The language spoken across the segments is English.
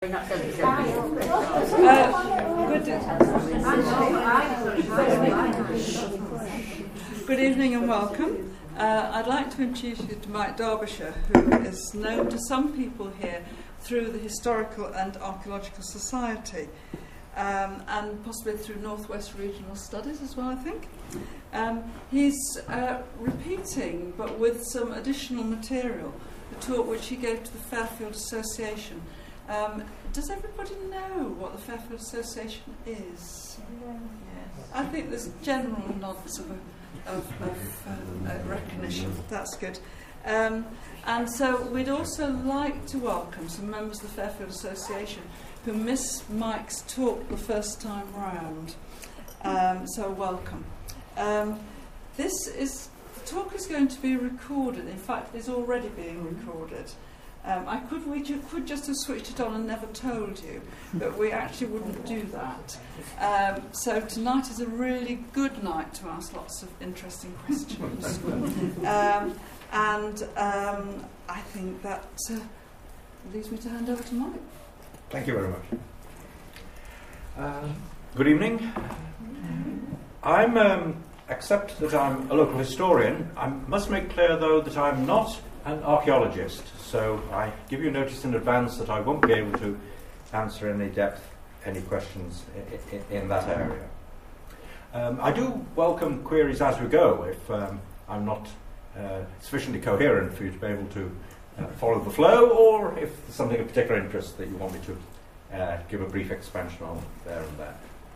Good evening and welcome. I'd like to introduce you to Mike Derbyshire, who is known to some people here through the Historical and Archaeological Society, and possibly through Northwest Regional Studies as well, I think. He's repeating, but with some additional material, the talk which he gave to the Fairfield Association. Does everybody know what the Fairfield Association is? Yes. I think there's general nods of recognition. That's good. And so we'd also like to welcome some members of the Fairfield Association who missed Mike's talk the first time round. So welcome. The talk is going to be recorded. In fact, it's already being recorded. We could just have switched it on and never told you, but we actually wouldn't do that. So tonight is a really good night to ask lots of interesting questions. I think that leaves me to hand over to Mike. Thank you very much. Good evening. Except that I'm a local historian, I must make clear though that I'm not an archaeologist, so I give you notice in advance that I won't be able to answer any questions in that area. I do welcome queries as we go if I'm not sufficiently coherent for you to be able to follow the flow, or if there's something of particular interest that you want me to give a brief expansion on there and there.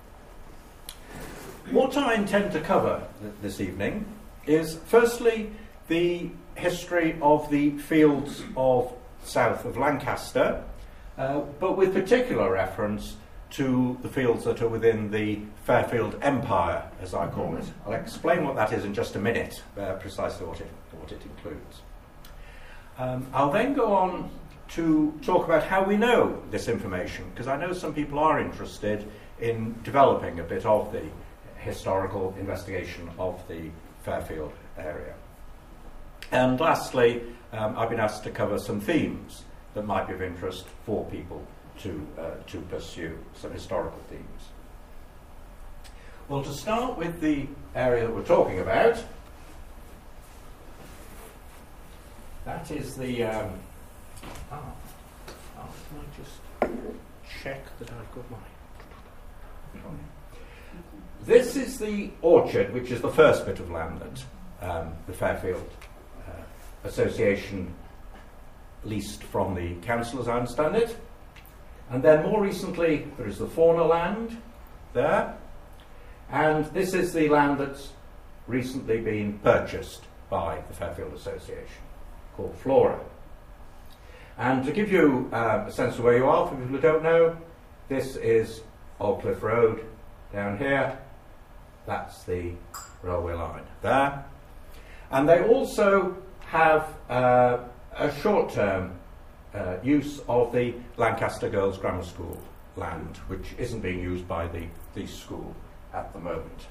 What I intend to cover this evening is firstly the history of the fields of south of Lancaster, but with particular reference to the fields that are within the Fairfield Empire, as I call it. I'll explain what that is in just a minute, precisely what it includes. I'll then go on to talk about how we know this information, because I know some people are interested in developing a bit of the historical investigation of the Fairfield area. And lastly, I've been asked to cover some themes that might be of interest for people to pursue, some historical themes. Well, to start with the area that we're talking about, that is the... can I just check that I've got my... This is the orchard, which is the first bit of land that the Fairfield Association leased from the council, as I understand it. And then more recently, there is the fauna land there. And this is the land that's recently been purchased by the Fairfield Association, called Flora. And to give you a sense of where you are, for people who don't know, this is Old Cliff Road down here. That's the railway line there. And they also have a short-term use of the Lancaster Girls' Grammar School land, which isn't being used by the school at the moment.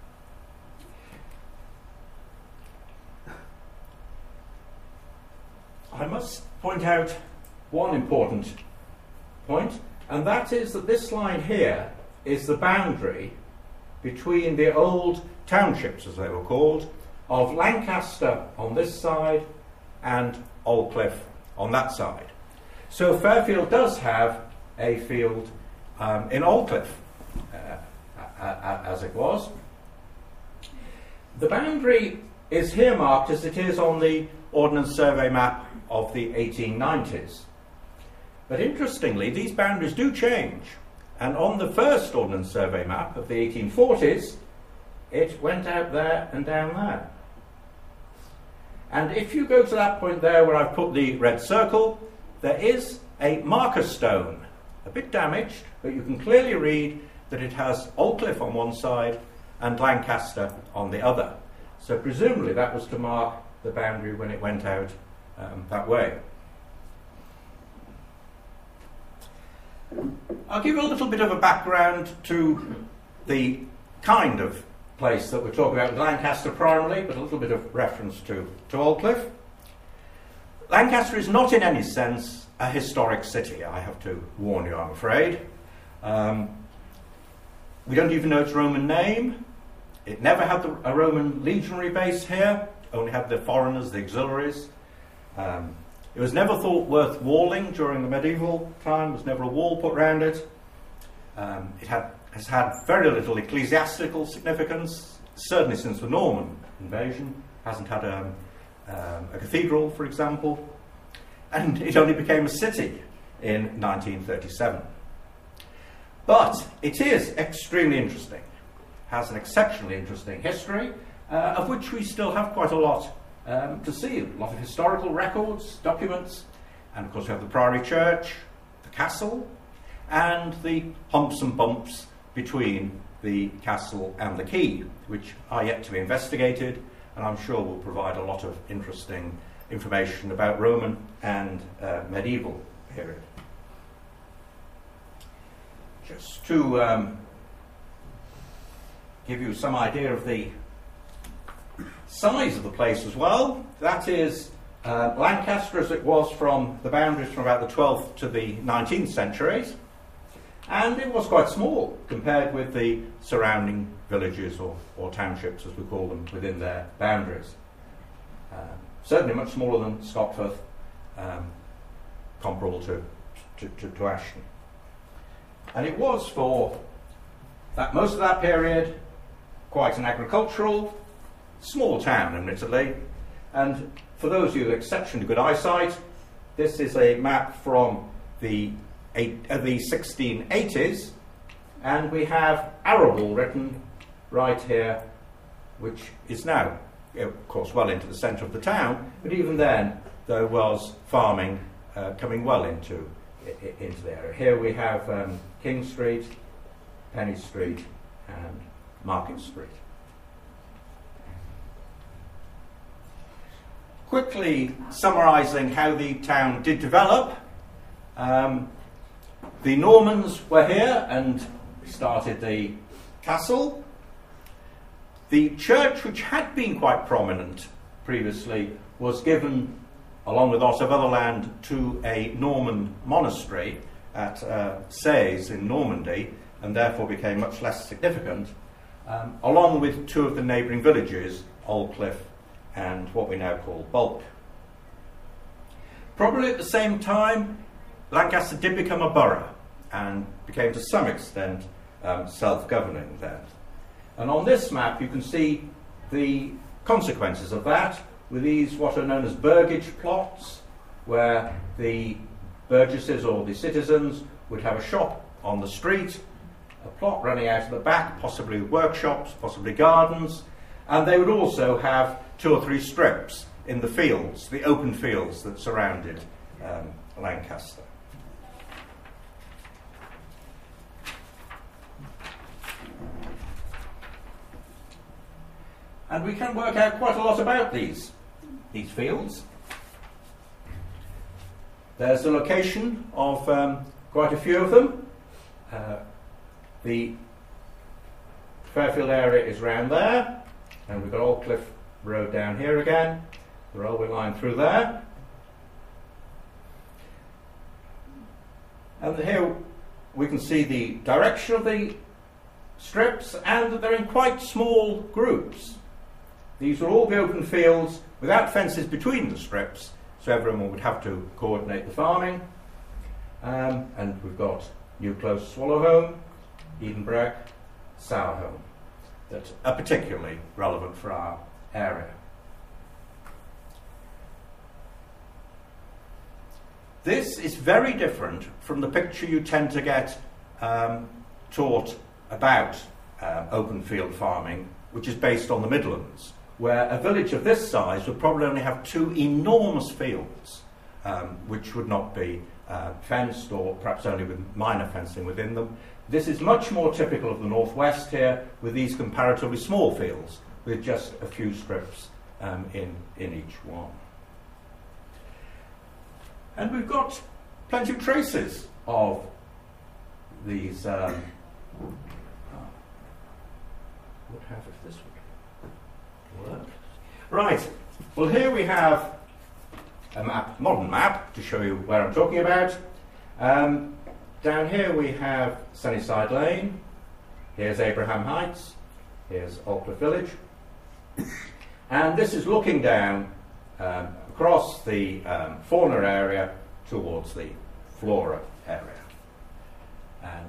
I must point out one important point, and that is that this line here is the boundary between the old townships, as they were called, of Lancaster on this side and Old Cliff on that side. So Fairfield does have a field in Old Cliff, as it was. The boundary is here marked as it is on the Ordnance Survey map of the 1890s. But interestingly, these boundaries do change. And on the first Ordnance Survey map of the 1840s, it went out there and down there. And if you go to that point there where I've put the red circle, there is a marker stone, a bit damaged, but you can clearly read that it has Old Cliff on one side and Lancaster on the other. So presumably that was to mark the boundary when it went out that way. I'll give you a little bit of a background to the kind of place that we're talking about, Lancaster primarily, but a little bit of reference to Old Cliff. Lancaster is not in any sense a historic city, I have to warn you, I'm afraid. We don't even know its Roman name. It never had a Roman legionary base here, only had the foreigners, the auxiliaries. It was never thought worth walling during the medieval time. There was never a wall put around it. It has had very little ecclesiastical significance, certainly since the Norman invasion. Hasn't had a cathedral, for example. And it only became a city in 1937. But it is extremely interesting. Has an exceptionally interesting history, of which we still have quite a lot to see. A lot of historical records, documents, and of course we have the Priory Church, the castle, and the humps and bumps between the castle and the quay, which are yet to be investigated, and I'm sure will provide a lot of interesting information about Roman and medieval period. Just to give you some idea of the size of the place as well, that is Lancaster as it was from the boundaries from about the 12th to the 19th centuries, and it was quite small compared with the surrounding villages or townships, as we call them, within their boundaries. Certainly much smaller than Scotforth, comparable to Ashton. And it was for most of that period quite an agricultural, small town, admittedly. And for those of you with exceptionally good eyesight, this is a map from the 1680s, and we have Arable written right here, which is now, of course, well into the centre of the town, but even then there was farming coming well into the area. Here we have King Street, Penny Street, and Market Street. Quickly summarising how the town did develop, the Normans were here and started the castle. The church, which had been quite prominent previously, was given, along with lots of other land, to a Norman monastery at Sées in Normandy, and therefore became much less significant, along with two of the neighbouring villages, Aldclyffe and what we now call Bulk. Probably at the same time, Lancaster did become a borough and became to some extent self-governing then. And on this map you can see the consequences of that, with these what are known as burgage plots, where the burgesses or the citizens would have a shop on the street, a plot running out of the back, possibly workshops, possibly gardens, and they would also have 2 or 3 strips in the fields, the open fields that surrounded Lancaster. And we can work out quite a lot about these fields. There's the location of quite a few of them. The Fairfield area is round there, and we've got Aldclyffe Road down here again, the railway line through there. And here we can see the direction of the strips, and that they're in quite small groups. These will all be open fields without fences between the strips, so everyone would have to coordinate the farming. And we've got New Close, Swallowholme, Edenbrec, Sourholme, that are particularly relevant for our area. This is very different from the picture you tend to get taught about open field farming, which is based on the Midlands, where a village of this size would probably only have 2 enormous fields, which would not be fenced, or perhaps only with minor fencing within them. This is much more typical of the northwest here, with these comparatively small fields, with just a few strips in each one. And we've got plenty of traces of these. What have if this would work? Right. Well, here we have a map, modern map, to show you where I'm talking about. Down here we have Sunnyside Lane. Here's Abraham Heights. Here's Aldclyffe Village. And this is looking down across the fauna area towards the flora area. And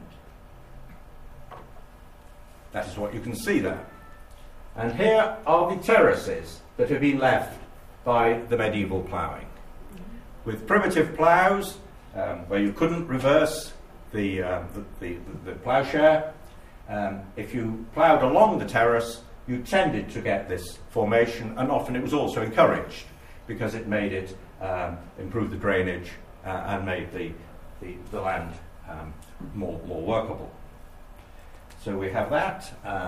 that is what you can see there. And here are the terraces that have been left by the medieval ploughing. With primitive ploughs, where you couldn't reverse the ploughshare, if you ploughed along the terrace, you tended to get this formation, and often it was also encouraged because it made it improve the drainage and made the land more workable. So we have that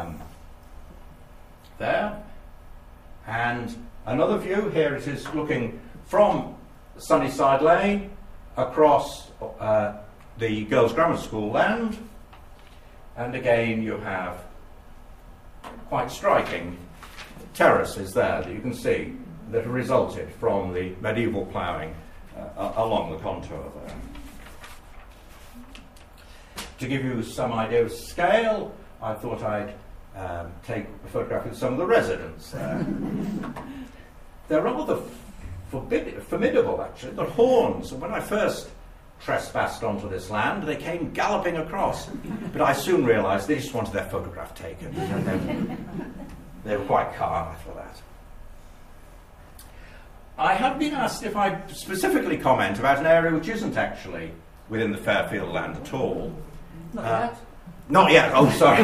there, and another view here. It is looking from Sunnyside Lane across the Girls' Grammar School land, and again you have quite striking terraces there that you can see that have resulted from the medieval ploughing along the contour there. To give you some idea of scale, I thought I'd take a photograph of some of the residents there. They're rather formidable, actually. They've got horns, and when I first trespassed onto this land, they came galloping across. But I soon realised they just wanted their photograph taken. They were quite calm after that. I have been asked if I specifically comment about an area which isn't actually within the Fairfield land at all. Not yet. Not yet, oh sorry.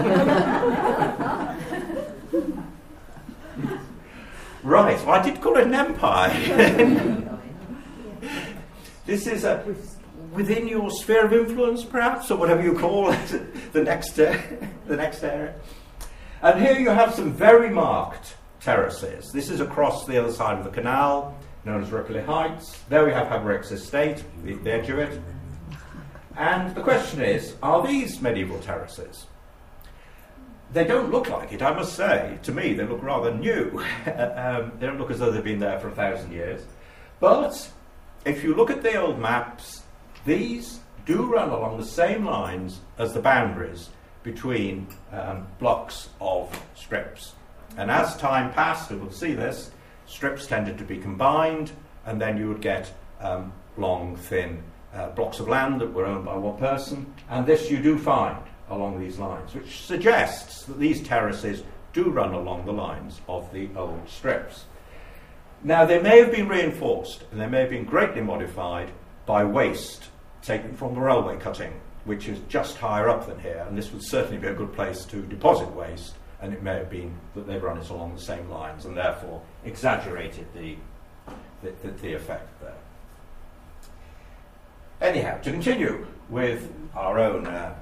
Right, well I did call it an empire. This is within your sphere of influence, perhaps, or whatever you call it, the next area. And here you have some very marked terraces. This is across the other side of the canal, known as Ripley Heights. There we have Havericks Estate, the edge of it. And the question is, are these medieval terraces? They don't look like it, I must say. To me, they look rather new. They don't look as though they've been there for 1,000 years. But if you look at the old maps, these do run along the same lines as the boundaries between blocks of strips. And as time passed, and we'll see this, strips tended to be combined, and then you would get long, thin blocks of land that were owned by one person. And this you do find along these lines, which suggests that these terraces do run along the lines of the old strips. Now, they may have been reinforced, and they may have been greatly modified by waste taken from the railway cutting, which is just higher up than here, and this would certainly be a good place to deposit waste, and it may have been that they've run it along the same lines and therefore exaggerated the effect there. Anyhow, to continue with our own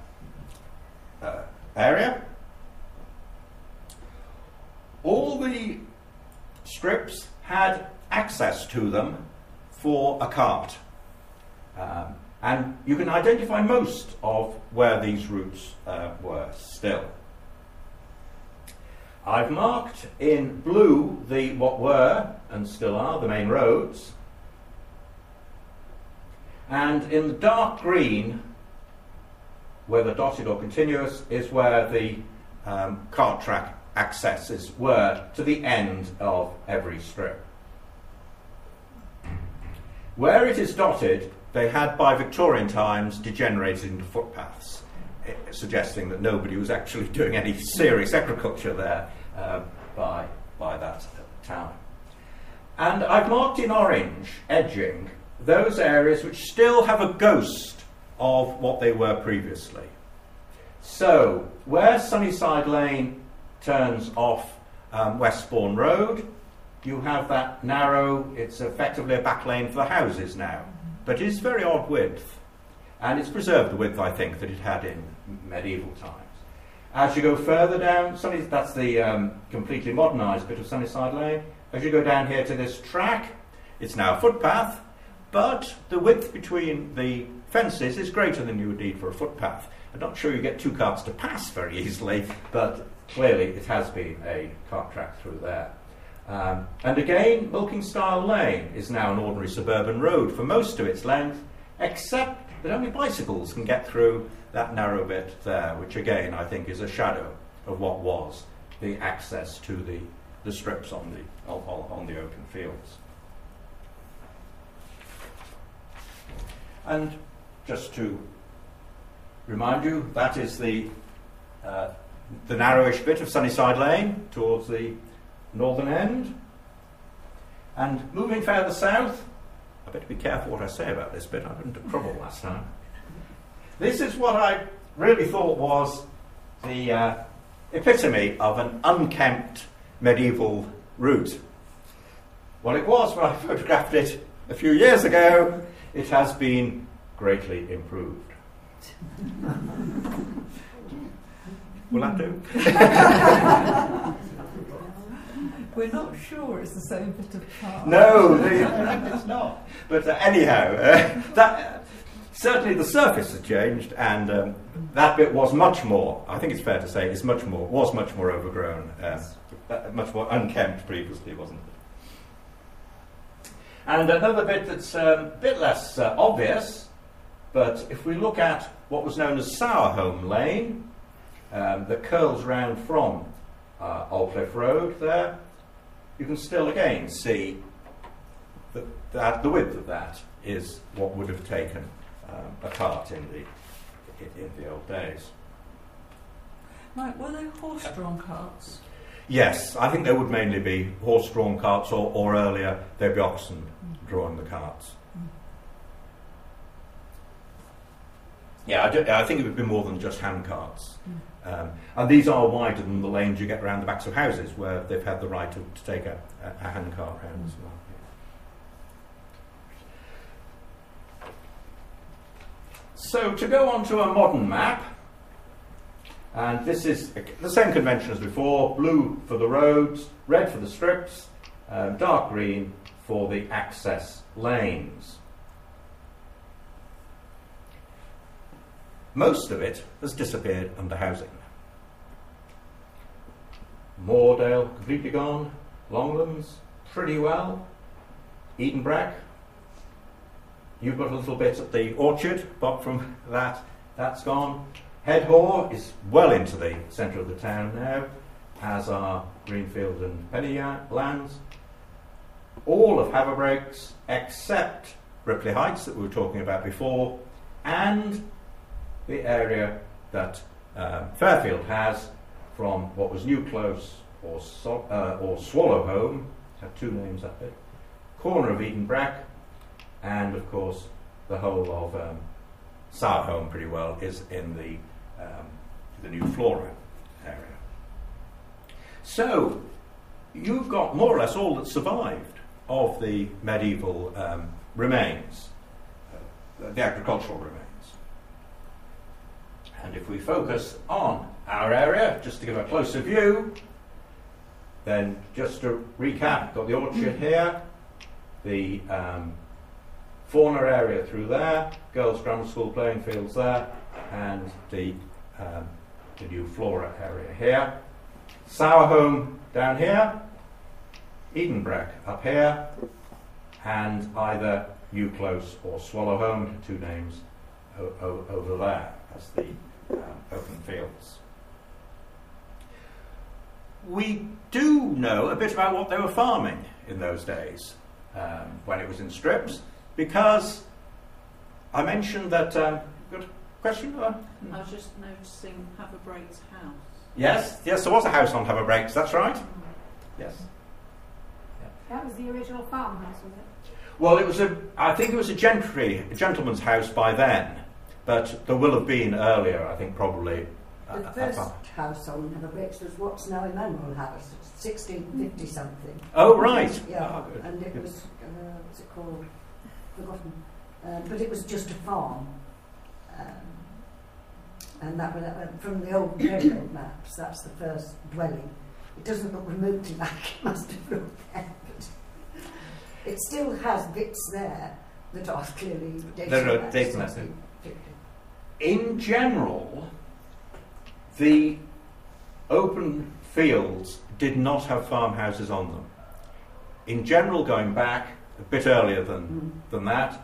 area, all the strips had access to them for a cart. And you can identify most of where these routes were still. I've marked in blue what were and still are the main roads. And in the dark green, whether dotted or continuous, is where the cart track accesses were to the end of every strip. Where it is dotted, they had by Victorian times degenerated into footpaths, suggesting that nobody was actually doing any serious agriculture there by that time. And I've marked in orange, edging, those areas which still have a ghost of what they were previously. So, where Sunnyside Lane turns off Westbourne Road, you have that narrow, it's effectively a back lane for the houses now, but it's very odd width, and it's preserved the width, I think, that it had in medieval times. As you go further down, that's the completely modernised bit of Sunnyside Lane. As you go down here to this track, it's now a footpath, but the width between the fences is greater than you would need for a footpath. I'm not sure you get two carts to pass very easily, but clearly it has been a cart track through there. And again, Milking-Style Lane is now an ordinary suburban road for most of its length, except that only bicycles can get through that narrow bit there, which again I think is a shadow of what was the access to the strips on the open fields. And just to remind you, that is the narrowish bit of Sunnyside Lane towards the northern end. And moving further south, I better be careful what I say about this bit, I got into trouble last time. This is what I really thought was the epitome of an unkempt medieval route. Well, it was when I photographed it a few years ago. It has been greatly improved. Will that do? We're not sure it's the same bit of path. No, it's not. But anyhow, certainly the surface has changed, and that bit was much more, I think it's fair to say, was much more overgrown, much more unkempt previously, wasn't it? And another bit that's a bit less obvious, but if we look at what was known as Sourholme Lane, that curls round from Aldclyffe Road there, you can still again see that the width of that is what would have taken a cart in the old days. Right, were they horse-drawn carts? Yes, I think there would mainly be horse-drawn carts, or earlier there'd be oxen drawing the carts. Yeah, I think it would be more than just hand carts. And these are wider than the lanes you get around the backs of houses, where they've had the right to take a hand cart round as well. So to go on to a modern map, and this is the same convention as before: blue for the roads, red for the strips, dark green for the access lanes. Most of it has disappeared under housing. Moordale completely gone, Longlands pretty well, Edenbrack, you've got a little bit at the orchard, but from that's gone. Headhaugh is well into the centre of the town now, as are Greenfield and Penny lands. All of Haverbrakes, except Ripley Heights that we were talking about before, and the area that Fairfield has from what was New Close or Swallowholme, had two names up it, corner of Edenbrack, and of course the whole of Sourholme pretty well is in the New Flora area. So you've got more or less all that survived of the medieval remains, the agricultural remains. And if we focus on our area, just to give a closer view, then just to recap, got the orchard here, the fauna area through there, girls' grammar school playing fields there, and the New Flora area here. Sourholme down here, Edenbrack up here, and either New Close or Swallowholme, two names over there as the open fields. We do know a bit about what they were farming in those days when it was in strips, because I mentioned that. Got a question? I was just noticing Haverbrakes house. Yes, there was a house on Haverbrakes. That's right. Yes. That was the original farmhouse, was it? Well, I think it was a gentleman's house by then, but there will have been earlier. I think probably. The first house on Haverbrakes was what's now Emmanuel House, 1650 something. Oh right. Yeah, and it was what's it called? Forgotten. But it was just a farm, and that was from the old railroad maps. That's the first dwelling. It doesn't look remotely like it must have looked there, but it still has bits there that are clearly dated. In general, the open fields did not have farmhouses on them. in general, going back a bit earlier than that,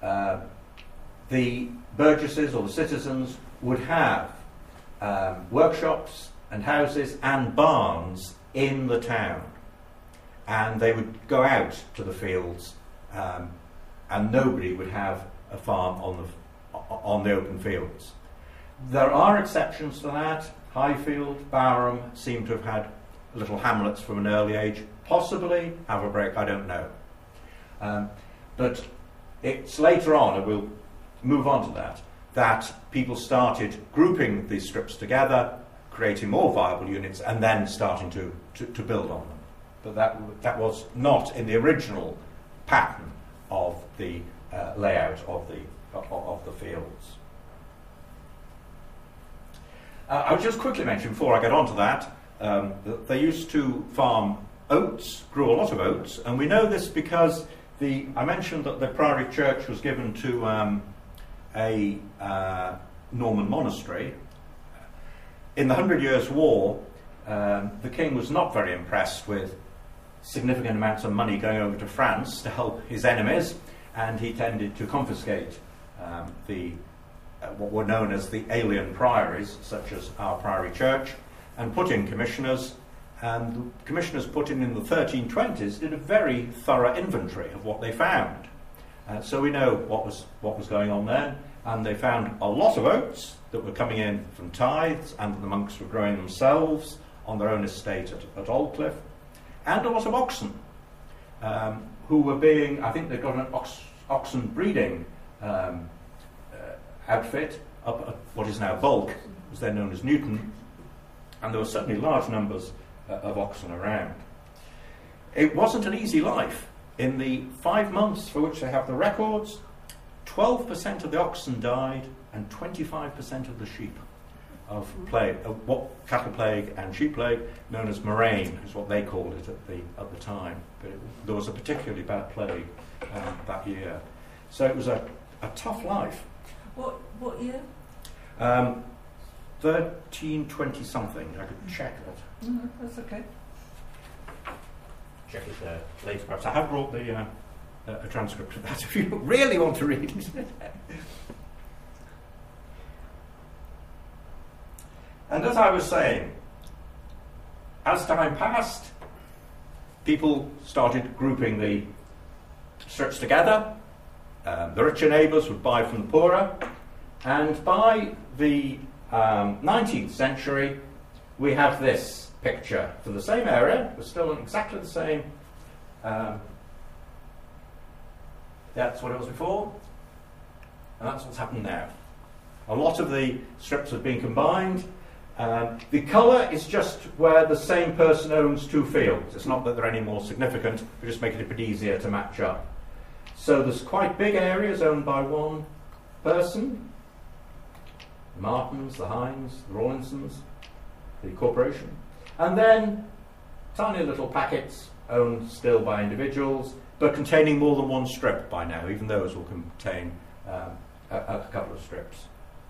the burgesses or the citizens would have workshops and houses and barns in the town, and they would go out to the fields, and nobody would have a farm on the open fields. There are exceptions to that. Highfield, Bowerham seem to have had little hamlets from an early age. Possibly Haverbrake, I don't know. But it's later on, and we'll move on to that people started grouping these strips together, creating more viable units, and then starting to build on them. But that was not in the original pattern of the layout of the fields. I would just quickly mention, before I get on to that they used to farm oats, grew a lot of oats, and we know this because I mentioned that the Priory Church was given to a Norman monastery. In the 100 Years' War, the king was not very impressed with significant amounts of money going over to France to help his enemies, and he tended to confiscate what were known as the alien priories, such as our Priory Church, and put in commissioners. And the commissioners put in the 1320s did a very thorough inventory of what they found. So we know what was going on then, and they found a lot of oats that were coming in from tithes, and that the monks were growing themselves on their own estate at Aldclyffe, and a lot of oxen, who were being, I think they got an oxen breeding outfit up at what is now Bulk, was then known as Newton, and there were certainly large numbers of oxen around. It wasn't an easy life. In the 5 months for which they have the records, 12% of the oxen died and 25% of the sheep of plague, what cattle plague and sheep plague, known as murrain, is what they called it at the time. But there was a particularly bad plague that year. So it was a tough life. What year? 1320 something. I could check that. No, that's okay. Check it later, perhaps. I have brought a transcript of that if you really want to read it. And as I was saying, as time passed, people started grouping the strips together. The richer neighbours would buy from the poorer, and by the 19th century we have this picture for the same area. We're still in exactly the same. That's what it was before, and that's what's happened now. A lot of the strips have been combined. The colour is just where the same person owns two fields. It's not that they're any more significant, we're just making it a bit easier to match up. So there's quite big areas owned by one person. The Martins, the Hines, the Rawlinsons, the corporation. And then tiny little packets owned still by individuals, but containing more than one strip by now. Even those will contain a couple of strips.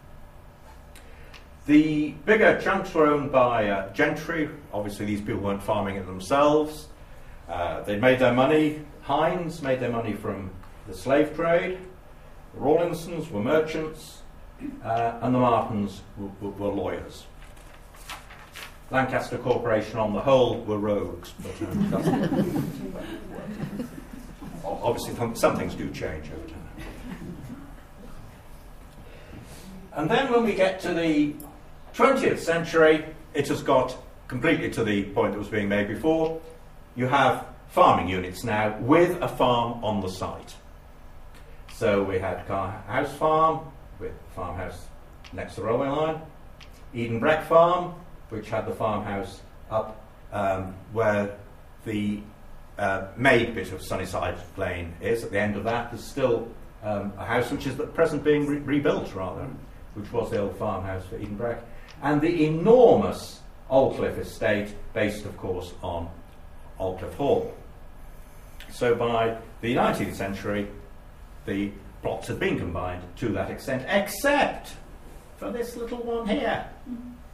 The bigger chunks were owned by gentry. Obviously these people weren't farming it themselves. They made their money. Hines made their money from the slave trade. The Rawlinsons were merchants, and the Martins were lawyers. Lancaster Corporation on the whole were rogues, but obviously some things do change over time. And then when we get to the 20th century, it has got completely to the point that was being made before. You have farming units now with a farm on the site. So we had Carr House Farm, with farmhouse next to the railway line. Edenbreck Farm, which had the farmhouse up where the made bit of Sunnyside Lane is. At the end of that, there's still a house which is at present being rebuilt, rather, which was the old farmhouse for Edenbreck. And the enormous Aldclyffe estate, based, of course, on Aldclyffe Hall. So by the 19th century, the plots had been combined to that extent, except for this little one here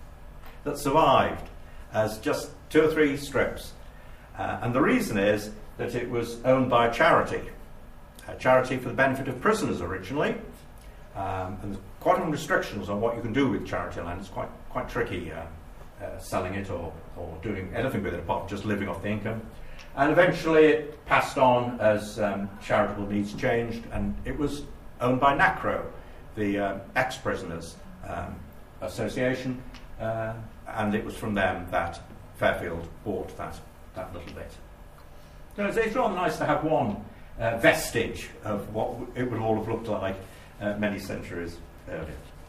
that survived as just 2 or 3 strips. And the reason is that it was owned by a charity for the benefit of prisoners originally. And there's quite a lot of restrictions on what you can do with charity land. It's quite tricky selling it or doing anything with it apart from just living off the income. And eventually it passed on as charitable needs changed, and it was owned by NACRO, the ex-prisoners association, and it was from them that Fairfield bought that little bit. So it's rather nice to have one vestige of what it would all have looked like many centuries earlier.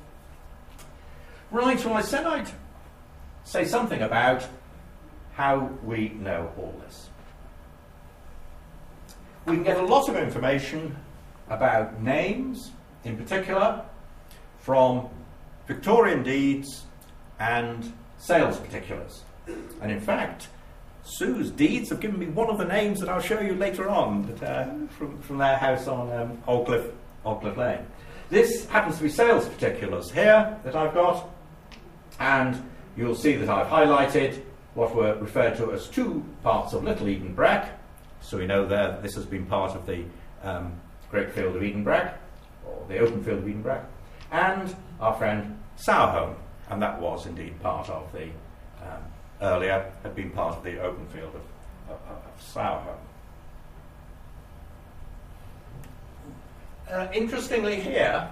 Right, well I said I'd say something about how we know all this. We can get a lot of information about names, in particular, from Victorian deeds and sales particulars. And in fact, Sue's deeds have given me one of the names that I'll show you later on, from their house on Old Cliff Lane. This happens to be sales particulars here that I've got, and you'll see that I've highlighted what were referred to as two parts of Little Edenbrec. So we know there that this has been part of the Great Field of Edenbrec, or the Open Field of Edenbrec, and our friend Sourholme, and that was indeed part of the earlier had been part of the Open Field of Sourholme. Interestingly here,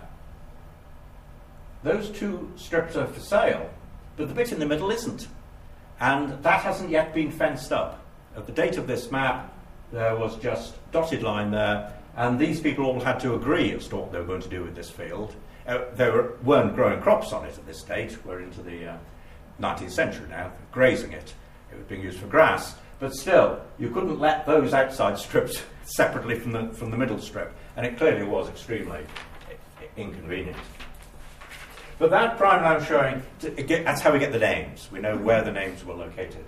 those two strips are for sale, but the bit in the middle isn't, and that hasn't yet been fenced up. At the date of this map, there was just dotted line there, and these people all had to agree as to what they were going to do with this field. They weren't growing crops on it at this date. We're into the 19th century now, grazing it. It was being used for grass. But still, you couldn't let those outside strips separately from the middle strip, and it clearly was extremely inconvenient. But that prime I'm showing, that's how we get the names. We know where the names were located.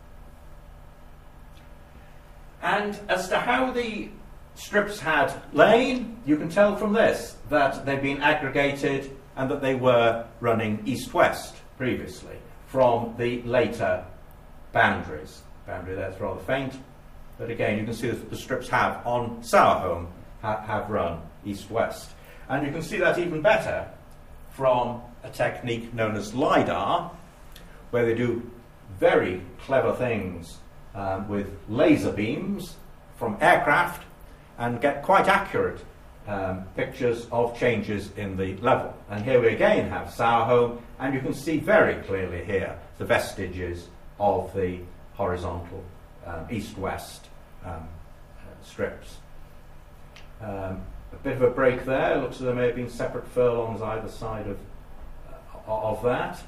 And as to how the strips had lain, you can tell from this that they've been aggregated and that they were running east-west previously from the later boundaries. Boundary there's rather faint, but again you can see that the strips have on Sourholme have run east-west. And you can see that even better from a technique known as LiDAR, where they do very clever things with laser beams from aircraft and get quite accurate pictures of changes in the level. And here we again have Sourholme, and you can see very clearly here the vestiges of the horizontal east-west strips. A bit of a break there. Looks as though there may have been separate furlongs either side of that.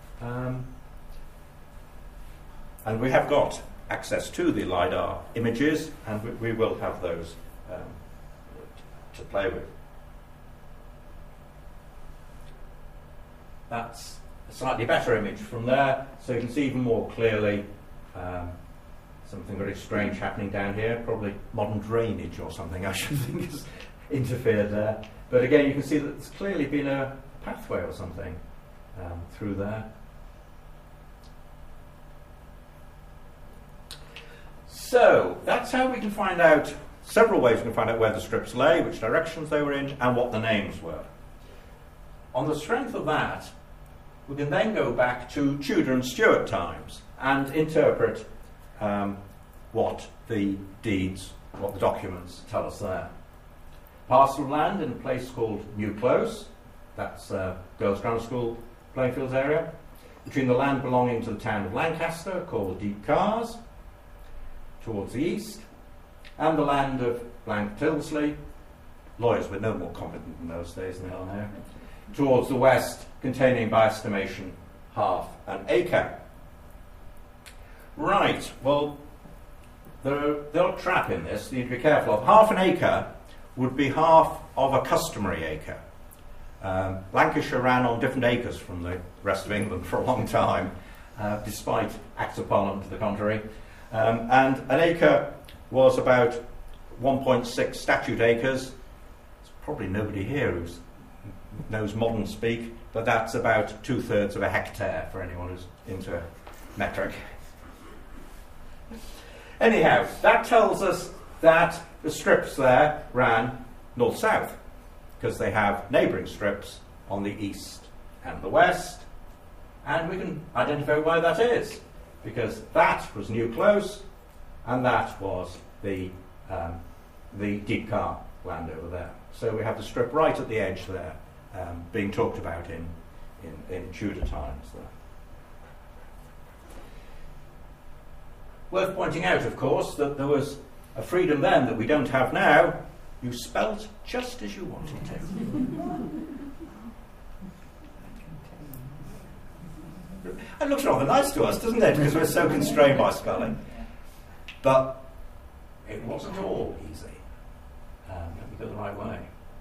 And we have got access to the LiDAR images, and we will have those to play with. That's a slightly better image from there, so you can see even more clearly something very strange happening down here. Probably modern drainage or something, I should think, has interfered there. But again, you can see that there's clearly been a pathway or something through there. So that's how we can find out, several ways we can find out where the strips lay, which directions they were in, and what the names were. On the strength of that, we can then go back to Tudor and Stuart times and interpret what the deeds, what the documents tell us there. Parcel of land in a place called New Close, that's Girls' Grammar School, Plainfields area, between the land belonging to the town of Lancaster, called Deep Cars, towards the east, and the land of Blank Tilsley, lawyers were no more competent in those days than they are now, towards the west, containing by estimation half an acre. Right, well, there's a trap in this you need to be careful of. Half an acre would be half of a customary acre. Lancashire ran on different acres from the rest of England for a long time, despite Acts of Parliament to the contrary. And an acre was about 1.6 statute acres. There's probably nobody here who knows modern speak, but that's about 2/3 of a hectare for anyone who's into metric. Anyhow, that tells us that the strips there ran north-south, because they have neighbouring strips on the east and the west, and we can identify why that is, because that was New Close, and that was the Deep Car land over there. So we have the strip right at the edge there, being talked about in Tudor times there. Worth pointing out, of course, that there was a freedom then that we don't have now. You spelt just as you wanted to. It looks rather nice to us, doesn't it? Because we're so constrained by spelling. But it wasn't all easy. Let me go the right way.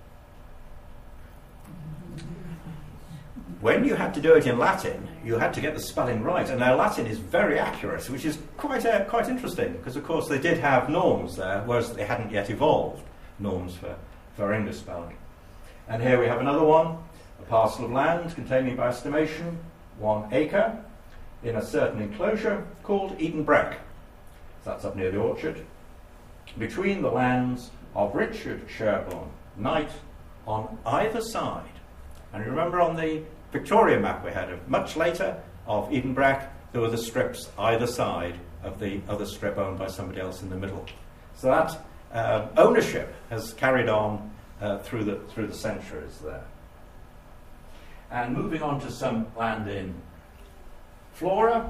When you had to do it in Latin, you had to get the spelling right, and their Latin is very accurate, which is quite interesting, because of course they did have norms there, whereas they hadn't yet evolved norms for English spelling. And here we have another one, a parcel of land containing by estimation 1 acre in a certain enclosure called Eden Breck. So that's up near the orchard, between the lands of Richard Sherborne, Knight, on either side. And you remember on the Victoria map we had much later of Eden Breck, there were the strips either side of the other strip owned by somebody else in the middle. So that ownership has carried on through the centuries there. And moving on to some land in Flora,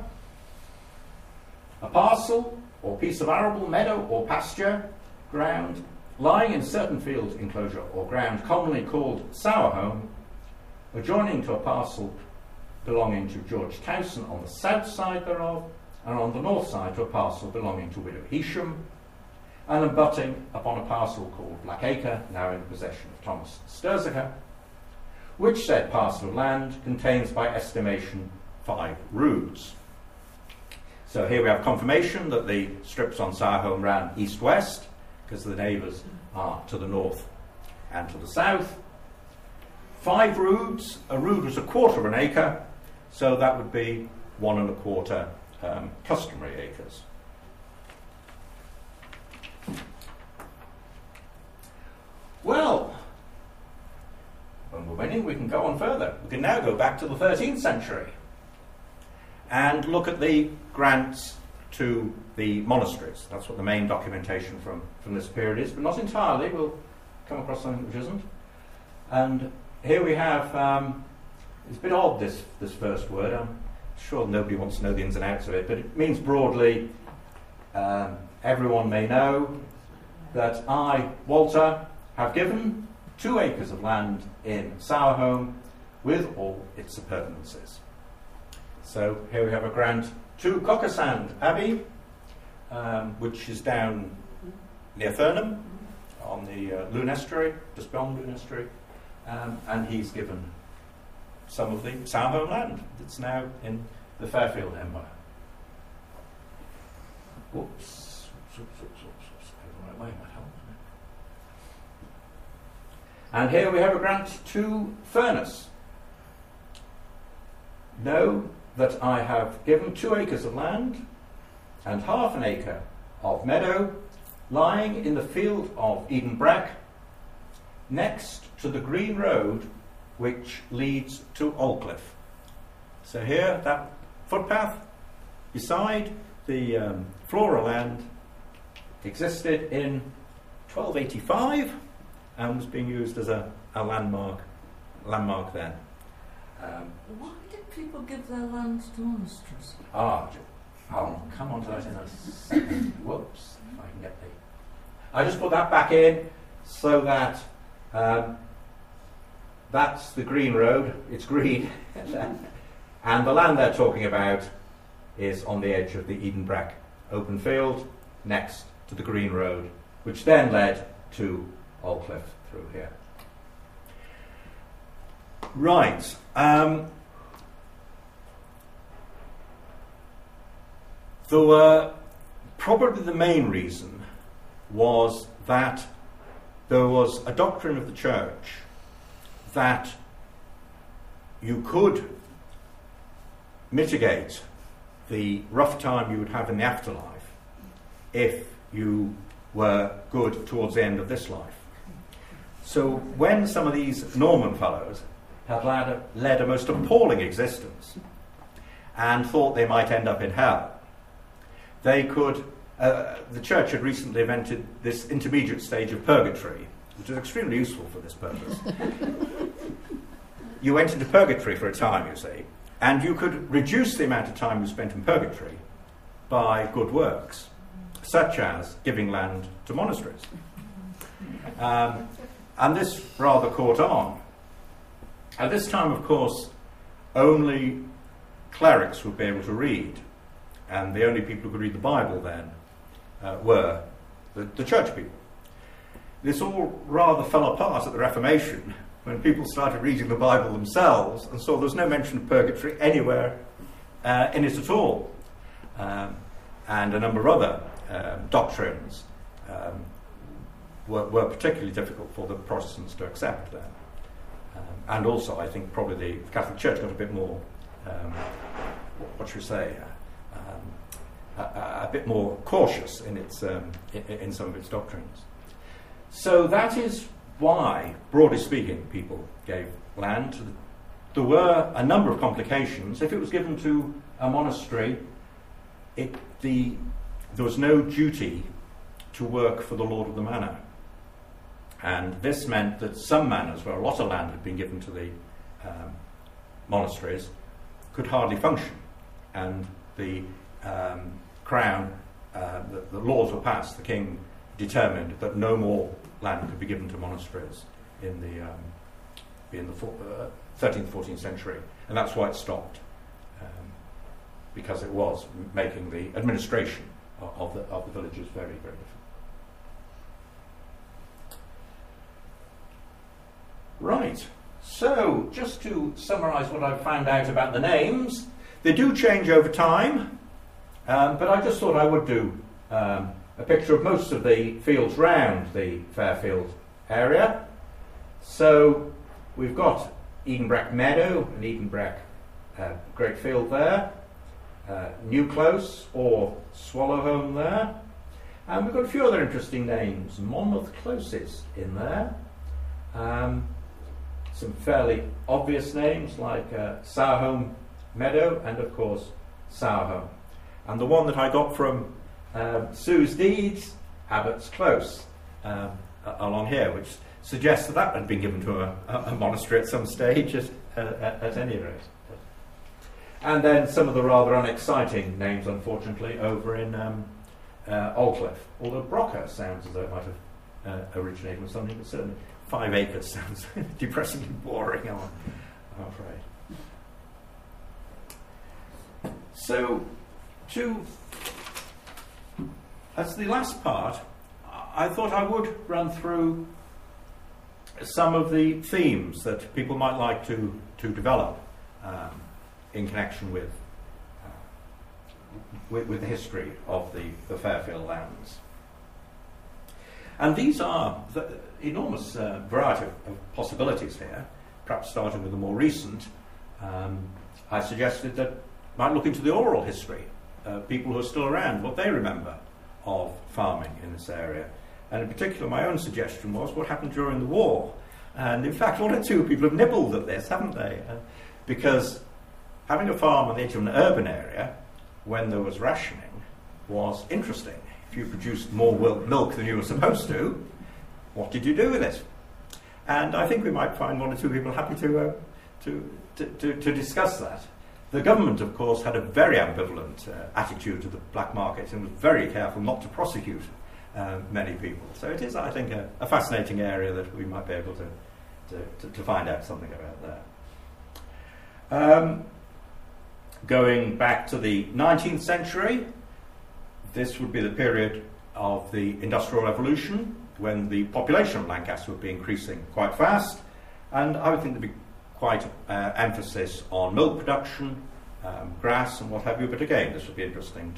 a parcel or piece of arable, meadow or pasture ground lying in certain field enclosure or ground commonly called Sourholme, adjoining to a parcel belonging to George Towson on the south side thereof, and on the north side to a parcel belonging to Widow Hesham, and abutting upon a parcel called Blackacre, now in possession of Thomas Sturzaker, which said parcel of land contains by estimation 5 roods. So here we have confirmation that the strips on Sourholme ran east-west, because the neighbours are to the north and to the south. 5 roods, a rood was 1/4 of an acre, so that would be 1 1/4 customary acres. Well, when we're winning, we can go on further. We can now go back to the 13th century and look at the grants to the monasteries. That's what the main documentation from this period is, but not entirely. We'll come across something which isn't. And here we have, it's a bit odd, this first word. I'm sure nobody wants to know the ins and outs of it, but it means broadly, everyone may know that I, Walter, have given 2 acres of land in Sourholme with all its appurtenances. So here we have a grant to Cockersand Abbey, which is down near Thurnham on the Lune Estuary, just beyond Lune Estuary. And he's given some of the Sourholme land that's now in the Fairfield Empire. Whoops. Go the right way, might help. And here we have a grant to Furness. Know that I have given 2 acres of land and 1/2 acre of meadow lying in the field of Eden Breck, next to the green road which leads to Aldclyffe. So here, that footpath beside the Flora land existed in 1285 and was being used as a landmark then. Why did people give their lands to monasteries? I'll come on to that in a second. Whoops, if I can get the... I just put that back in so that that's the green road, it's green, and the land they're talking about is on the edge of the Eden Breck open field next to the green road, which then led to Aldclyffe through here. Right. Probably the main reason was that there was a doctrine of the church that you could mitigate the rough time you would have in the afterlife if you were good towards the end of this life. So when some of these Norman fellows had led a most appalling existence and thought they might end up in hell, they could, the church had recently invented this intermediate stage of purgatory, which is extremely useful for this purpose. You went into purgatory for a time, you see, and you could reduce the amount of time you spent in purgatory by good works, such as giving land to monasteries. And this rather caught on. At this time, of course, only clerics would be able to read, and the only people who could read the Bible then were the church people. This all rather fell apart at the Reformation when people started reading the Bible themselves and saw there was no mention of purgatory anywhere in it at all. And a number of other doctrines were particularly difficult for the Protestants to accept then. And also, I think, probably the Catholic Church got a bit more, what should we say, a bit more cautious in its in some of its doctrines. So that is why, broadly speaking, people gave land. There were a number of complications. If it was given to a monastery, there was no duty to work for the lord of the manor. And this meant that some manors, where a lot of land had been given to the monasteries, could hardly function. And the crown, the laws were passed, the king determined that no more land could be given to monasteries in the 13th, 14th century. And that's why it stopped, because it was making the administration of the villages very, very difficult. Right, so just to summarise what I've found out about the names, they do change over time, but I just thought I would do a picture of most of the fields round the Fairfield area. So we've got Edenbreck Meadow and Edenbreck Great Field there, New Close or Swallowholme there, and we've got a few other interesting names. Monmouth Closes in there. Some fairly obvious names like Sourholme Meadow and, of course, Sourholme. And the one that I got from Sue's deeds, Abbott's Close, along here, which suggests that had been given to a monastery at some stage, at any rate. And then some of the rather unexciting names, unfortunately, over in Aldclyffe, although Brocker sounds as though it might have originated with something, but certainly 5 acres sounds depressingly boring, I'm afraid. So, as the last part, I thought I would run through some of the themes that people might like to develop in connection with the history of the Fairfield lands. And these are the enormous variety of possibilities here. Perhaps starting with the more recent, I suggested that might look into the oral history, people who are still around, what they remember of farming in this area. And in particular, my own suggestion was what happened during the war. And in fact, one or two people have nibbled at this, haven't they? Because having a farm on the edge of an urban area, when there was rationing, was interesting. If you produced more milk than you were supposed to, what did you do with it? And I think we might find one or two people happy to discuss that. The government, of course, had a very ambivalent attitude to the black market and was very careful not to prosecute many people. So it is, I think, a fascinating area that we might be able to find out something about there. Going back to the 19th century, this would be the period of the Industrial Revolution, when the population of Lancaster would be increasing quite fast, and I would think there'd be quite emphasis on milk production, grass and what have you, but again, this would be interesting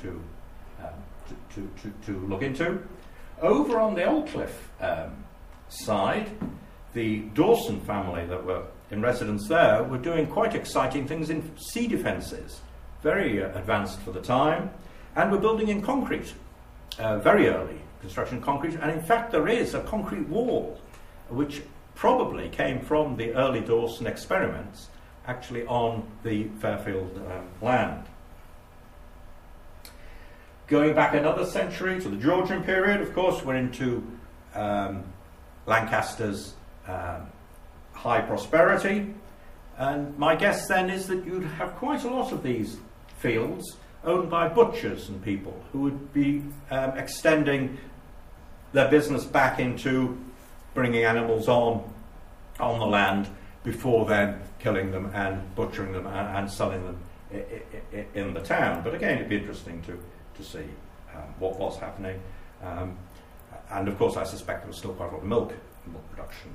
to look into. Over on the Aldclyffe side, the Dawson family that were in residence there were doing quite exciting things in sea defences, very advanced for the time, and were building in concrete. very early construction of concrete, and in fact there is a concrete wall which probably came from the early Dawson experiments actually on the Fairfield land. Going back another century to the Georgian period, of course, we're into Lancaster's high prosperity, and my guess then is that you'd have quite a lot of these fields owned by butchers and people who would be extending their business back into bringing animals on the land before then killing them and butchering them and selling them in the town. But again, it'd be interesting to see what was happening. And of course, I suspect there was still quite a lot of milk production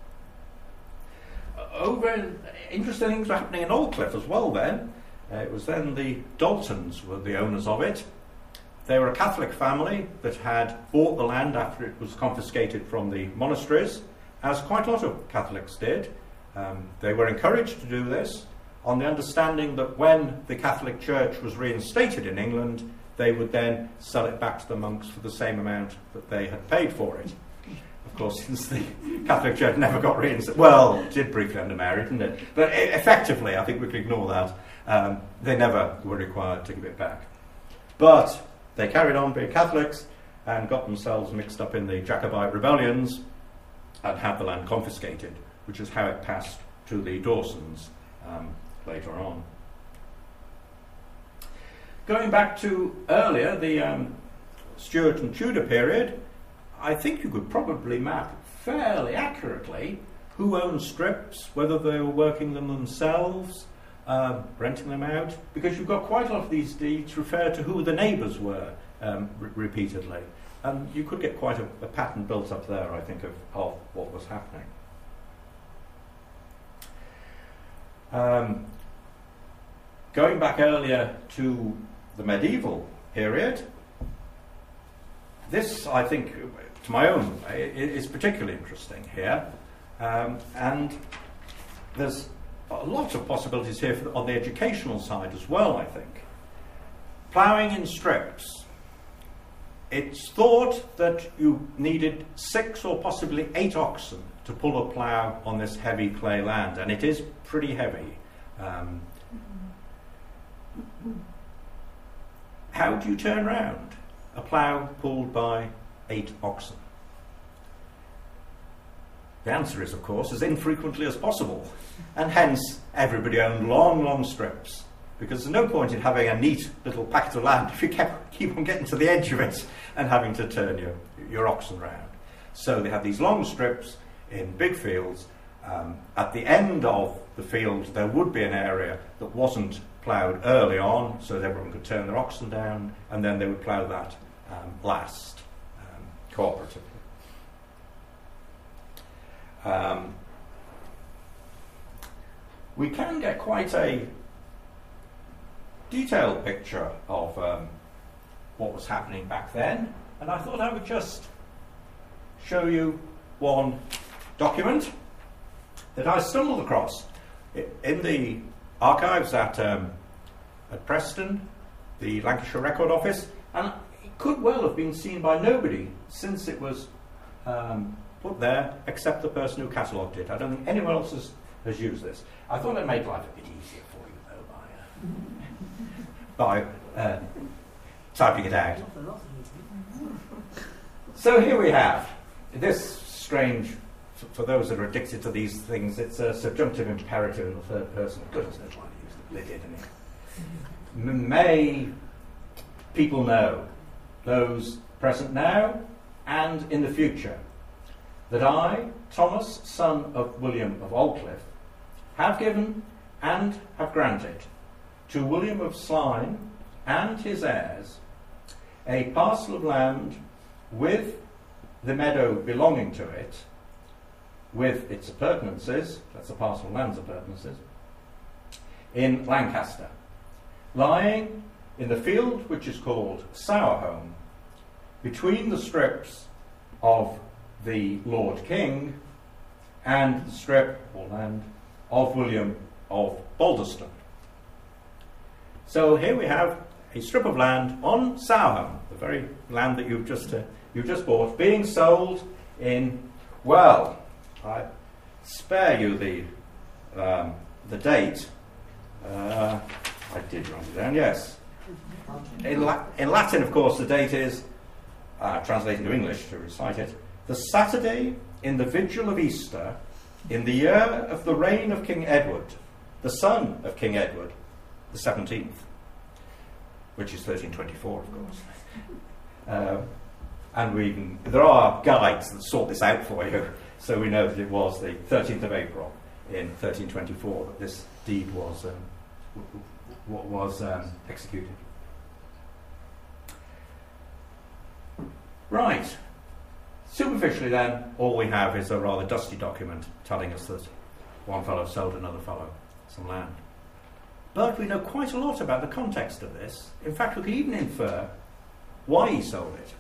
then. Interesting things were happening in Aldclyffe as well then. It was then the Daltons were the owners of it. They were a Catholic family that had bought the land after it was confiscated from the monasteries, as quite a lot of Catholics did. They were encouraged to do this on the understanding that when the Catholic Church was reinstated in England, they would then sell it back to the monks for the same amount that they had paid for it. Of course, since the Catholic Church never got reinstated, well, it did briefly under Mary, didn't it? But effectively, I think we can ignore that. They never were required to give it back. But they carried on being Catholics and got themselves mixed up in the Jacobite rebellions and had the land confiscated, which is how it passed to the Dawsons later on. Going back to earlier, the Stuart and Tudor period, I think you could probably map fairly accurately who owned strips, whether they were working them themselves, renting them out, because you've got quite a lot of these deeds refer to who the neighbours were repeatedly. And you could get quite a pattern built up there, I think, of what was happening. Going back earlier to the medieval period, this, I think, to my own way, is particularly interesting here. And there's a lot of possibilities here on the educational side as well, I think. Ploughing in strips. It's thought that you needed 6 or possibly 8 oxen to pull a plough on this heavy clay land, and it is pretty heavy. How do you turn round a plough pulled by 8 oxen? The answer is, of course, as infrequently as possible, and hence everybody owned long, long strips, because there's no point in having a neat little packet of land if you keep on getting to the edge of it and having to turn your oxen round. So they had these long strips in big fields. At the end of the field, there would be an area that wasn't ploughed early on, so that everyone could turn their oxen down, and then they would plough that last, cooperatively. We can get quite a detailed picture of what was happening back then, and I thought I would just show you one document that I stumbled across in the archives at Preston, the Lancashire Record Office, and it could well have been seen by nobody since it was put there except the person who catalogued it. I don't think anyone else has used this. I thought it made life a bit easier for you, though, by typing it out. So here we have this strange, for those that are addicted to these things, it's a subjunctive imperative in the third person. Goodness knows why they use the didn't it? May people know, those present now and in the future, that I, Thomas, son of William of Aldclyffe, have given and have granted to William of Sline and his heirs a parcel of land with the meadow belonging to it, with its appurtenances, that's a parcel of land's appurtenances, in Lancaster, lying in the field which is called Sourholme, between the strips of the Lord King and the strip, or land, of William of Balderston. So here we have a strip of land on Sourholme, the very land that you've just bought, being sold in, well, I spare you the date. I did write it down, yes. In Latin, of course, the date is, translated to English to recite it, the Saturday in the vigil of Easter, in the year of the reign of King Edward, the son of King Edward, the 17th, which is 1324, of course. And there are guides that sort this out for you, so we know that it was the 13th of April in 1324 that this deed was executed. Right. Superficially then, all we have is a rather dusty document telling us that one fellow sold another fellow some land. But we know quite a lot about the context of this. In fact, we can even infer why he sold it.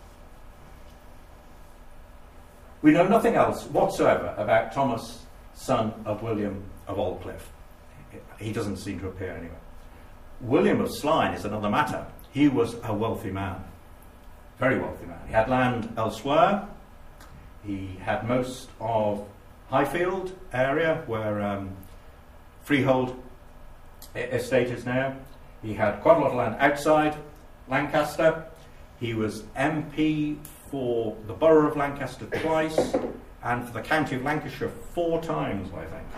We know nothing else whatsoever about Thomas, son of William of Aldclyffe. He doesn't seem to appear anywhere. William of Slyn is another matter. He was a wealthy man, very wealthy man. He had land elsewhere. He had most of Highfield area, where freehold estate is now. He had quite a lot of land outside Lancaster. He was MP for the borough of Lancaster twice, and for the county of Lancashire 4 times, I think.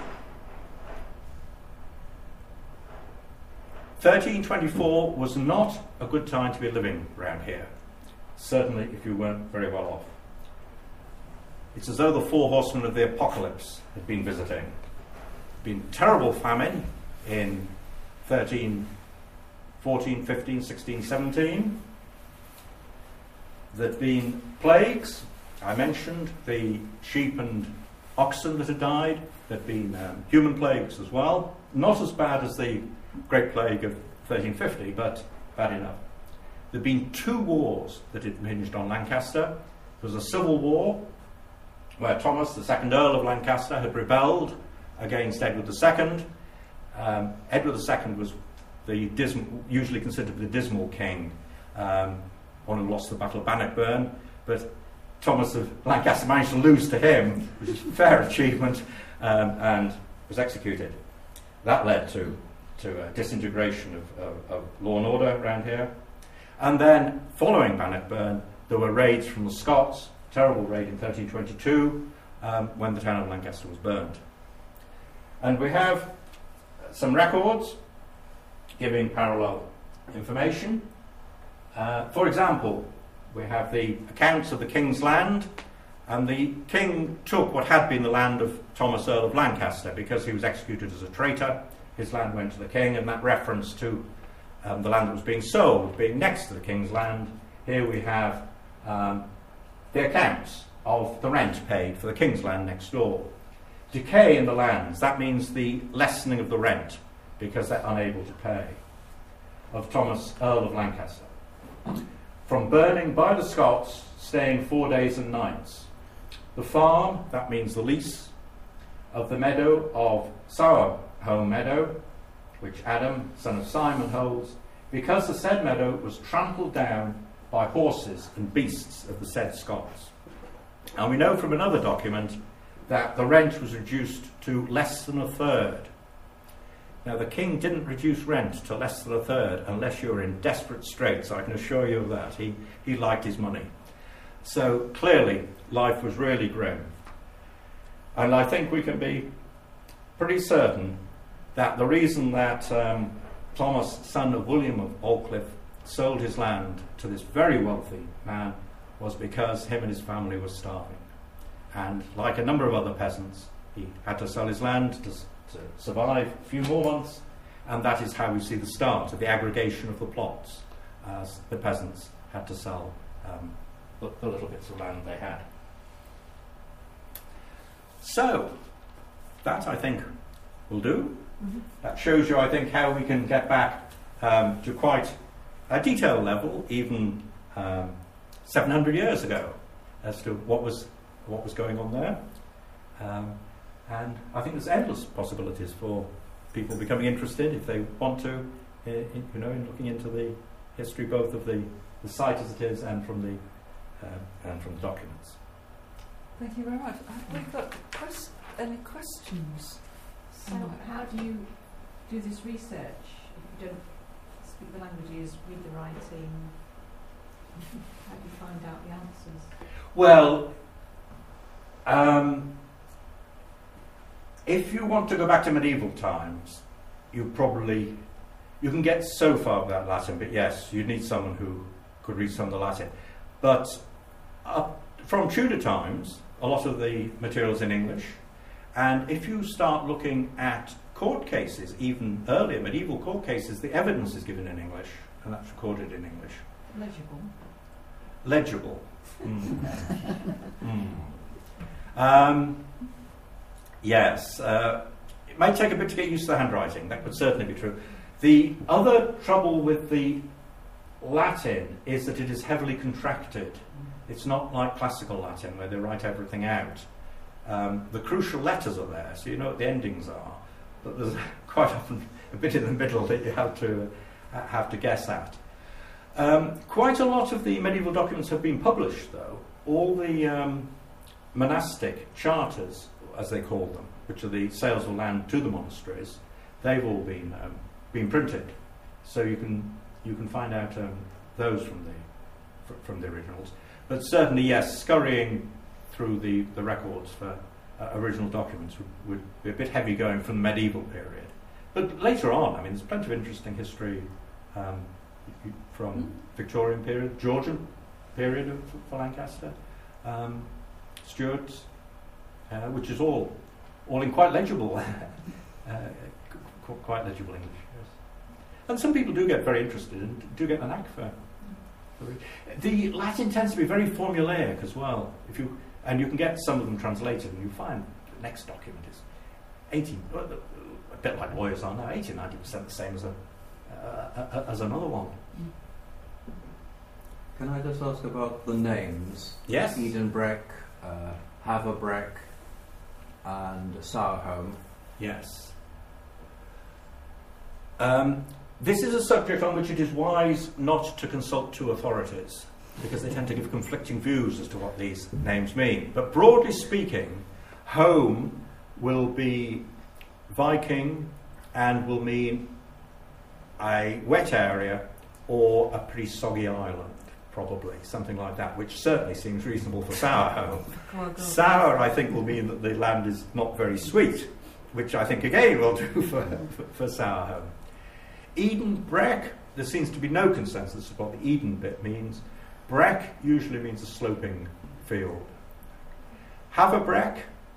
1324 was not a good time to be living around here, certainly if you weren't very well off. It's as though the 4 horsemen of the apocalypse had been visiting. Been terrible famine in 13, 14, 15, 16, 17. There'd been plagues. I mentioned the sheep and oxen that had died. There'd been human plagues as well. Not as bad as the Great Plague of 1350, but bad enough. There'd been 2 wars that had hinged on Lancaster. There was a civil war where Thomas, the 2nd Earl of Lancaster, had rebelled against Edward II. Edward II was usually considered the dismal king, one who lost the Battle of Bannockburn, but Thomas of Lancaster managed to lose to him, which is a fair achievement, and was executed. That led to a disintegration of law and order around here. And then, following Bannockburn, there were raids from the Scots, terrible raid in 1322, when the town of Lancaster was burned. And we have some records giving parallel information. For example, we have the accounts of the king's land, and the king took what had been the land of Thomas, Earl of Lancaster, because he was executed as a traitor. His land went to the king, and that reference to the land that was being sold being next to the king's land. Here we have the accounts of the rent paid for the king's land next door. Decay in the lands, that means the lessening of the rent because they're unable to pay, of Thomas, Earl of Lancaster. From burning by the Scots, staying 4 days and nights. The farm, that means the lease, of the meadow of Sourholme Meadow, which Adam, son of Simon, holds, because the said meadow was trampled down by horses and beasts of the said Scots. And we know from another document that the rent was reduced to less than a third. Now, the king didn't reduce rent to less than a third unless you were in desperate straits, I can assure you of that. He liked his money. So, clearly, life was really grim. And I think we can be pretty certain that the reason that Thomas, son of William of Aldclyffe, sold his land to this very wealthy man was because him and his family were starving. And like a number of other peasants, he had to sell his land to survive a few more months, and that is how we see the start of the aggregation of the plots, as the peasants had to sell the little bits of land they had. So, that I think will do. Mm-hmm. That shows you, I think, how we can get back to quite a detailed level, even 700 years ago, as to what was going on there. And I think there's endless possibilities for people becoming interested if they want to, in looking into the history, both of the site as it is and from the documents. Thank you very much. Have we got any questions? So how do you do this research if you don't speak the languages, read the writing? How do you find out the answers? Well, if you want to go back to medieval times, you can get so far without Latin, but yes, you'd need someone who could read some of the Latin. But from Tudor times, a lot of the material's in English, and if you start looking at court cases, even earlier medieval court cases, the evidence is given in English, and that's recorded in English. Legible. Yes, it might take a bit to get used to the handwriting. That would certainly be true. The other trouble with the Latin is that it is heavily contracted. It's not like classical Latin where they write everything out. The crucial letters are there, so you know what the endings are, but there's quite often a bit in the middle that you have to guess at. Quite a lot of the medieval documents have been published, though. All the monastic charters, as they call them, which are the sales of land to the monasteries, they've all been printed, so you can find out those from the originals. But certainly, yes, scurrying through the records for original documents would be a bit heavy going from the medieval period. But later on, I mean, there's plenty of interesting history from Victorian period, Georgian period for Lancaster, Stuarts, which is all in quite legible, quite legible English. Yes. And some people do get very interested and do get the knack for the Latin tends to be very formulaic as well. And you can get some of them translated, and you find the next document is a bit like lawyers are now, 80-90% the same as another one. Can I just ask about the names? Yes. Edenbrec, Haverbrec, and Sourholme. Yes. This is a subject on which it is wise not to consult two authorities, because they tend to give conflicting views as to what these names mean. But broadly speaking, home will be Viking and will mean a wet area or a pretty soggy island, probably, something like that, which certainly seems reasonable for Sourholme. Sour, I think, will mean that the land is not very sweet, which I think, again, will do for Sourholme. Edenbrec, there seems to be no consensus of what the Eden bit means. Brec usually means a sloping field. Haverbrec,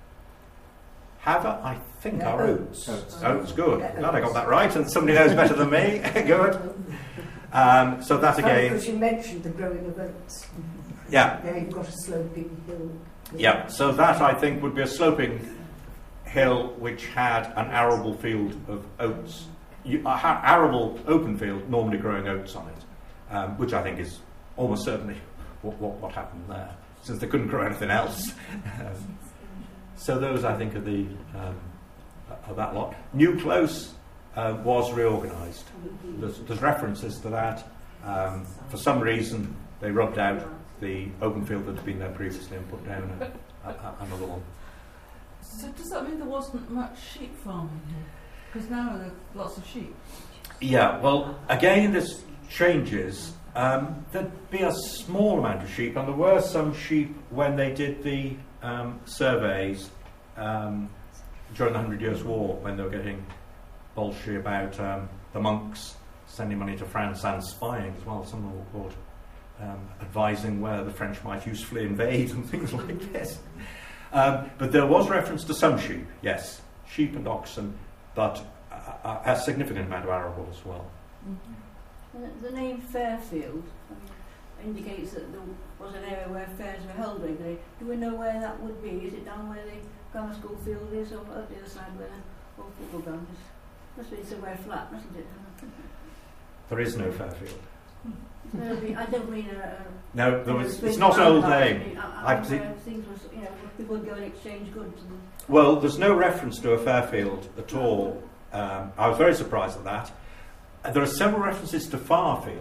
I think, are oats. Oats, good. Glad I got that right, and somebody knows better than me. Good. So that again. Because you mentioned the growing of oats. Yeah. There you've got a sloping hill. Yeah. So that I think would be a sloping hill which had an arable field of oats. Arable open field, normally growing oats on it, which I think is almost certainly what happened there, since they couldn't grow anything else. So those, I think, are that lot. New Close was reorganised. There's references to that. For some reason, they rubbed out the open field that had been there previously and put down another one. So does that mean there wasn't much sheep farming here? Because now there are lots of sheep. Yeah, well, again, this changes. There'd be a small amount of sheep, and there were some sheep when they did the surveys during the 100 Years' War, when they were getting bolshy about the monks sending money to France and spying as well. Some of them were caught advising where the French might usefully invade and things like this. But there was reference to some sheep, yes, sheep and oxen, but a significant amount of arable as well. The name Fairfield indicates that there was an area where fairs were held regularly. Do we know where that would be? Is it down where the grammar school field is, or up the other side where the old football ground is? Must be somewhere flat, mustn't it? There is no Fairfield. I don't mean no, it's not an old name. Things was, people would go and exchange goods. Well, there's no reference to a Fairfield at all. I was very surprised at that. There are several references to Farfield,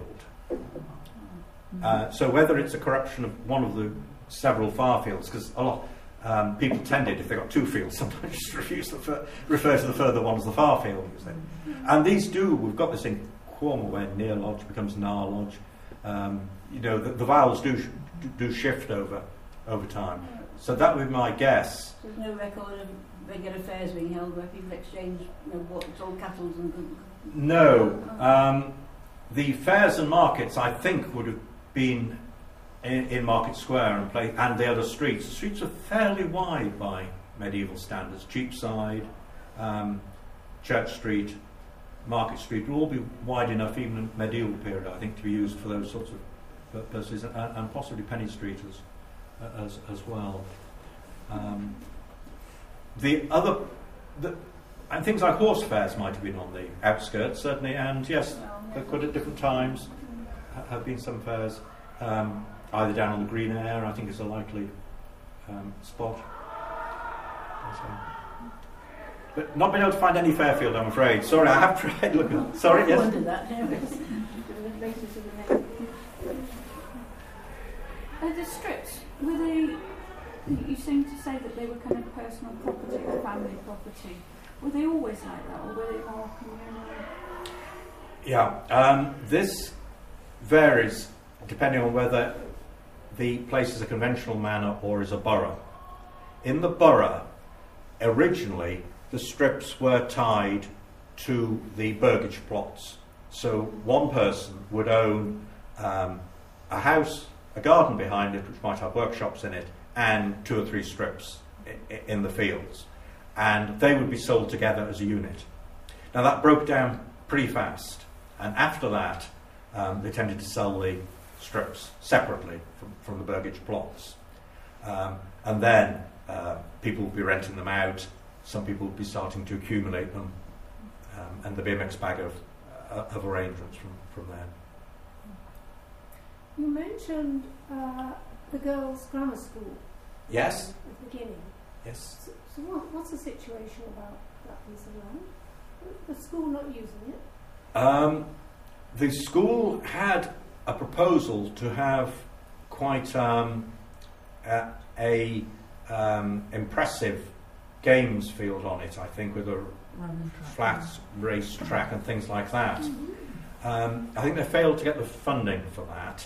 So whether it's a corruption of one of the several far fields, because a lot people tended, if they got two fields, sometimes just refer to the further one as the far field. You see. And these do. We've got this in Cornwall where near lodge becomes nar lodge. The vowels do shift over time. So that would be my guess. There's no record of regular fairs being held where people exchange, what's all cattle and. No, the fairs and markets I think would have been in Market Square and the other streets. The streets are fairly wide by medieval standards. Cheapside, Church Street, Market Street will all be wide enough, even in medieval period, I think, to be used for those sorts of purposes, and possibly Penny Street as well. And things like horse fairs might have been on the outskirts, certainly, and yes, there could at different times have been some fairs, either down on the Green Air, I think is a likely spot. But not been able to find any Fairfield, I'm afraid. Sorry, I have tried looking. Sorry, yes? I wondered that. The strips, were they, you seem to say that they were kind of personal property or family property. Were they always like that, or were they more communal? Yeah, this varies depending on whether the place is a conventional manor or is a borough. In the borough, originally, the strips were tied to the burgage plots. So one person would own a house, a garden behind it, which might have workshops in it, and 2 or 3 strips in the fields. And they would be sold together as a unit. Now that broke down pretty fast, and after that they tended to sell the strips separately from the burgage plots. And then people would be renting them out, some people would be starting to accumulate them, and there'd be a mixed bag of arrangements from there. You mentioned the girls' grammar school. Yes. At the beginning. Yes. So what's the situation about that piece of land? The school not using it? The school had a proposal to have quite a impressive games field on it, I think, with a flat race track and things like that. I think they failed to get the funding for that.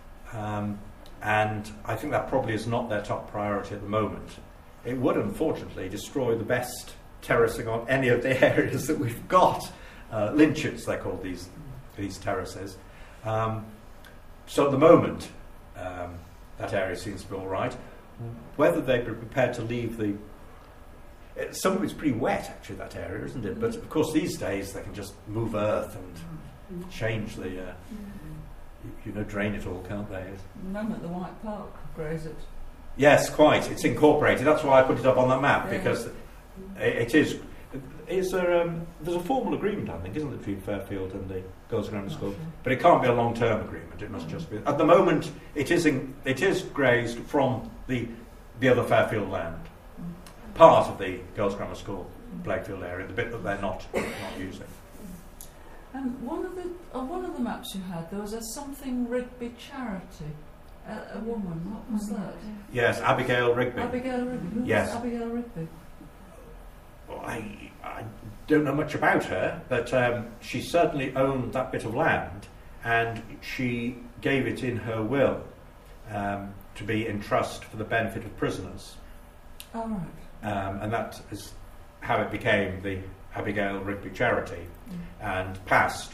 And I think that probably is not their top priority at the moment. It would, unfortunately, destroy the best terracing on any of the areas that we've got. Lynchets, they're called, these terraces. So at the moment, that area seems to be all right. Whether they'd be prepared to leave some of it's pretty wet, actually, that area, isn't it? But, of course, these days they can just move earth and change the... drain it all, can't they? None at the White Park graze it. Yes, quite. It's incorporated. That's why I put it up on that map, because it is. There's a formal agreement, I think, isn't it, between Fairfield and the Girls' Grammar School? But it can't be a long-term agreement. It must just be. At the moment, it is grazed from the other Fairfield land, part of the Girls' Grammar School Blakefield area, the bit that they're not using. One of the maps you had, there was a something Rigby charity. A woman, what was that? Yes, Abigail Rigby. Abigail Rigby. Who Yes. was Abigail Rigby? Well, I don't know much about her, but she certainly owned that bit of land, and she gave it in her will to be in trust for the benefit of prisoners. Oh, right. And that is how it became the Abigail Rigby Charity, and passed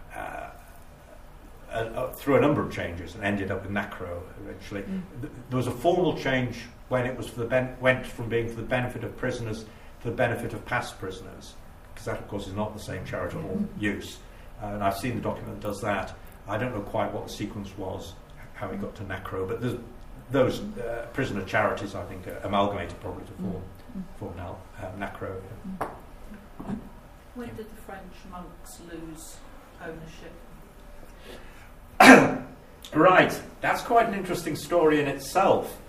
through a number of changes and ended up with NACRO eventually. There was a formal change when it was went from being for the benefit of prisoners to the benefit of past prisoners, because that, of course, is not the same charitable use. And I've seen the document that does that. I don't know quite what the sequence was, how it got to NACRO, but those prisoner charities, I think, are amalgamated probably to form now NACRO. When did the French monks lose ownership? Right, that's quite an interesting story in itself.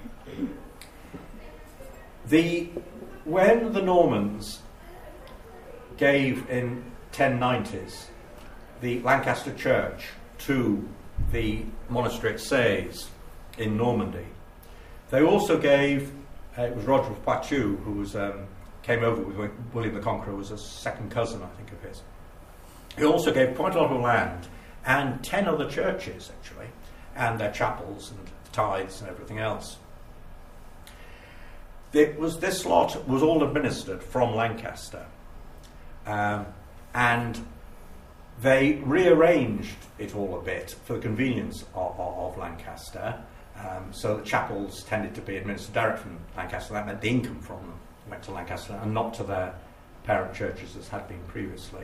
When the Normans gave in 1090s the Lancaster Church to the monastery at Sées in Normandy. They also gave, it was Roger of Poitou who was, came over with William the Conqueror, was a second cousin, I think, of his. He also gave quite a lot of land and 10 other churches, actually, and their chapels and tithes and everything else. This lot was all administered from Lancaster, and they rearranged it all a bit for the convenience of Lancaster, so the chapels tended to be administered direct from Lancaster. That meant the income from them went to Lancaster and not to their parent churches as had been previously.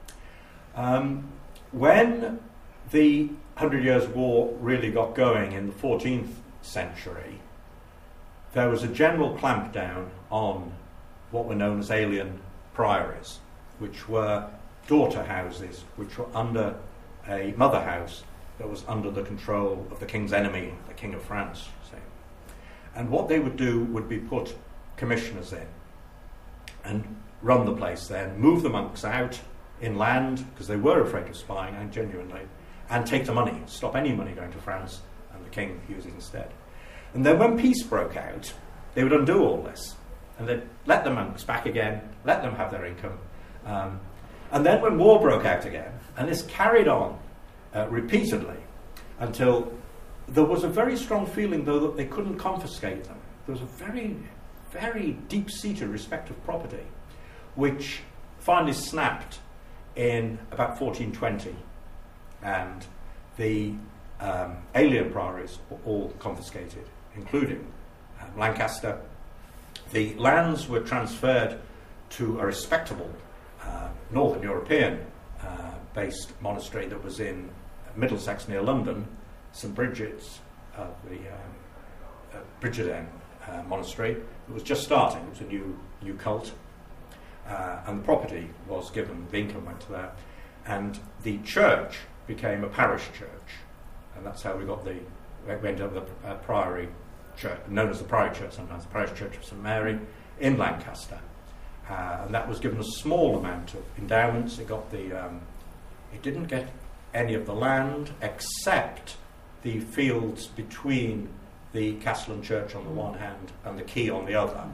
When the 100 Years' War really got going in the 14th century, there was a general clampdown on what were known as alien priories, which were daughter houses, which were under a mother house that was under the control of the king's enemy, the King of France. Say. And what they would do would be put commissioners in and run the place then, move the monks out inland, because they were afraid of spying, and genuinely, and take the money, stop any money going to France, and the king use it instead. And then when peace broke out, they would undo all this, and they'd let the monks back again, let them have their income. And then when war broke out again, and this carried on repeatedly, until there was a very strong feeling, though, that they couldn't confiscate them. There was a very, very deep-seated respect of property, which finally snapped in about 1420, and the alien priories were all confiscated, including Lancaster. The lands were transferred to a respectable Northern European based monastery that was in Middlesex near London, St Bridget's, the Brigidine monastery. It was just starting, it was a new cult, and the property was given, the income went to there, and the church became a parish church, and that's how we ended up with the priory church, known as the Priory Church, sometimes the Parish Church of St Mary in Lancaster, and that was given a small amount of endowments. It got it didn't get any of the land except the fields between the castle and church on the one hand and the quay on the other.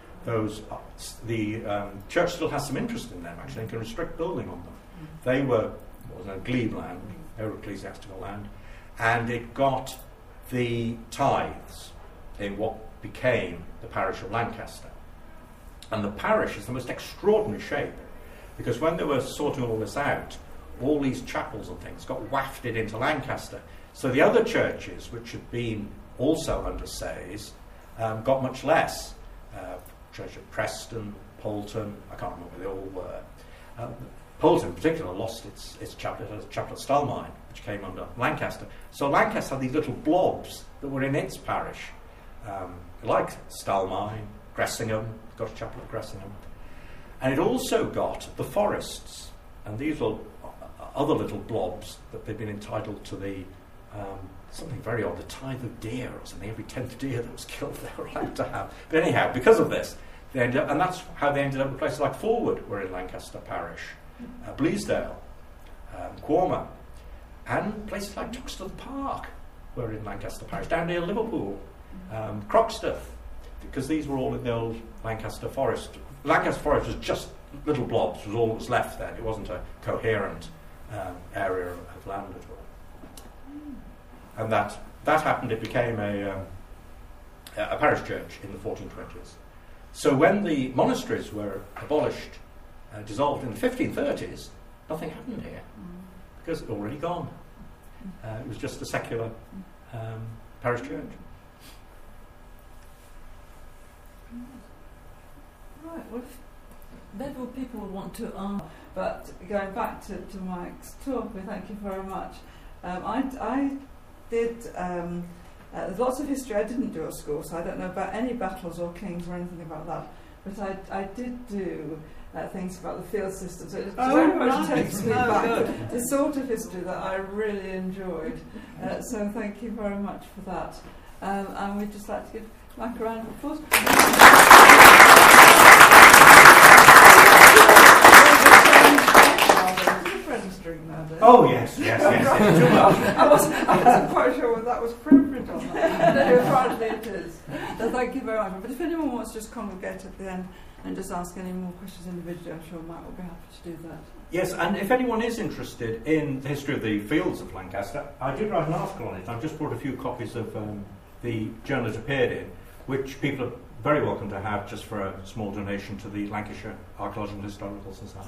The church still has some interest in them, actually, and can restrict building on them. They were glebe land, they were ecclesiastical land, and it got the tithes in what became the parish of Lancaster. And the parish is the most extraordinary shape, because when they were sorting all this out, all these chapels and things got wafted into Lancaster. So the other churches, which had been also under Sées, got much less. Church of Preston, Poulton, I can't remember where they all were. Poulton in particular lost its chapel at Stalmine, which came under Lancaster. So Lancaster had these little blobs that were in its parish, like Stalmine, Gressingham, got a chapel at Gressingham. And it also got the forests, and these were other little blobs that they'd been entitled to the something very odd, the tithe of deer or something. Every 10th deer that was killed they were allowed to have. But anyhow, because of this, they ended up, and that's how they ended up with places like Forward were in Lancaster Parish, Bleasdale, Quormer, and places like Toxteth Park were in Lancaster Parish, down near Liverpool, Croxteth, because these were all in the old Lancaster Forest. Lancaster Forest was just little blobs, was all that was left then. It wasn't a coherent area of land at all. And that happened, it became a parish church in the 1420s. So when the monasteries were abolished, dissolved in the 1530s, nothing happened here, because it had already gone. It was just a secular parish church. Right, well, maybe people will want to ask, but going back to Mike's talk, we thank you very much. I did, there's lots of history I didn't do at school, so I don't know about any battles or kings or anything about that, but I did do things about the field systems. It very much takes me back to the sort of history that I really enjoyed. So thank you very much for that. And we'd just like to give Mike a round of applause. Friends during murders. Oh, yes. Too much. I wasn't quite sure whether that was appropriate or not. No, apparently it is. So thank you very much. But if anyone wants to just congregate at the end and just ask any more questions individually, I'm sure Mike will be happy to do that. Yes, and if anyone is interested in the history of the fields of Lancaster, I did write an article on it. I've just brought a few copies of the journal it appeared in, which people are very welcome to have just for a small donation to the Lancashire Archaeological and Historical Society.